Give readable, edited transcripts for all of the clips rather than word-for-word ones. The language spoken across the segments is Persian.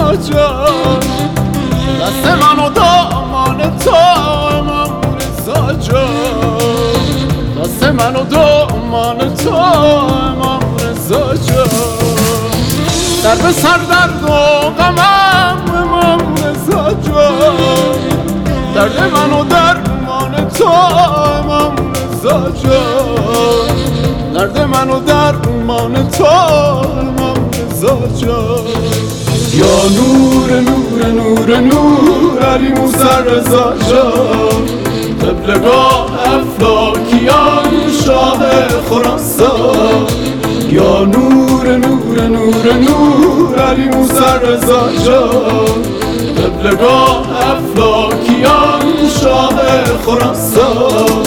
جان، دست من و دامان تو امام رضا جان، دست من و دامان تو امام رضا جان، در به سر درد و غمم امام رضا جان، درد من و درمان تو امام رضا جان، درد من و درمان تو امام رضا جان. یا نور نور نور نور علی موسی رضا جان، قبلگاه افلاکیان شاه خراسان. یا نور نور نور نور علی موسی رضا جان، قبلگاه افلاکیان شاه خراسان.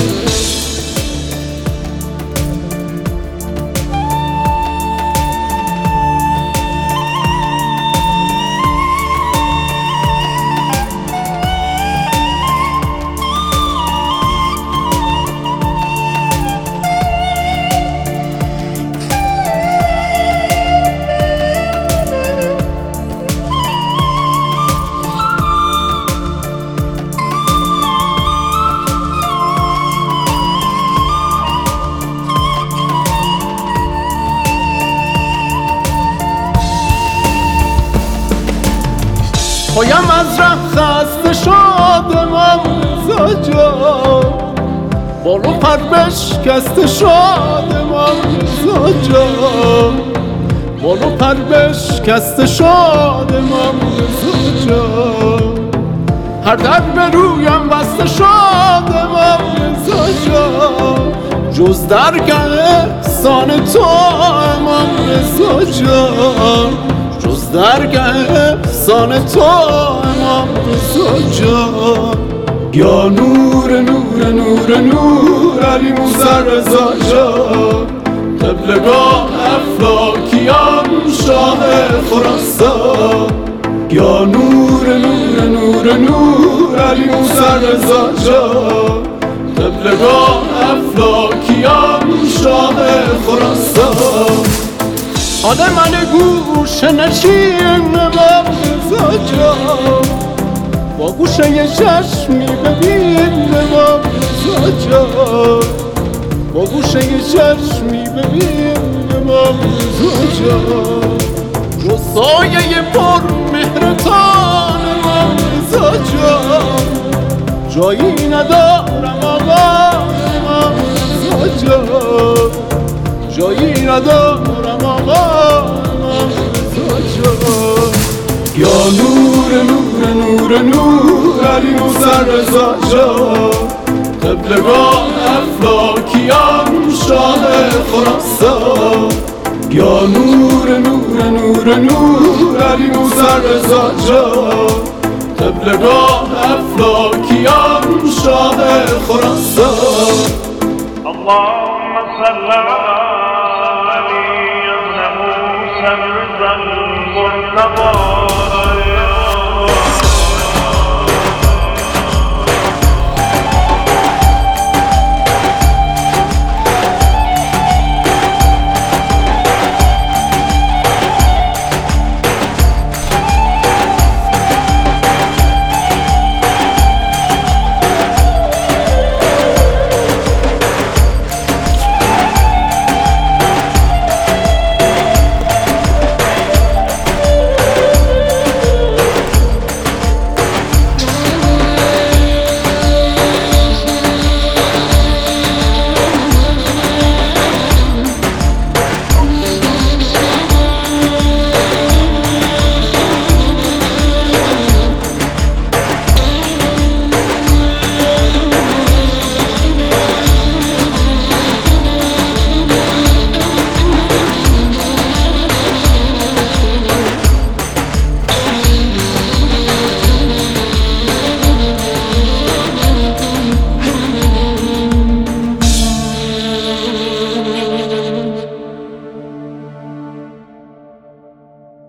پایم از ره خسته شد امام رضا جان، بال و پر بشکسته شد امام رضا جان، بال و پر بشکسته شد امام رضا جان، هر در به رویم بسته شد امام رضا جان، جز درگه احسان تو امام رضا جان، جز درگه احسان تو امام رضا جان. یا نور نور نور نور علی موسی رضا جان، قبلگاه افلاکیان شاه خراسان. یا نور نور نور نور علی موسی رضا جان، قبلگاه افلاکیان شاه خراسان. حال من گوش نشین امام رضا جان، با گوشه چشمی ببین امام رضا جان، با گوشه چشمی ببین امام رضا جان، رو سایه پر مهرتان امام رضا جان، جایی ندارم آقا امام رضا جان، جایی ندارم آقا امام رضا جان. یا نور نور نور نور علی موسی رضا جان، قبلگاه افلاکیان شاه خراسان. یا نور نور نور نور علی موسی رضا جان، قبلگاه افلاکیان شاه خراسان. اللهم صل على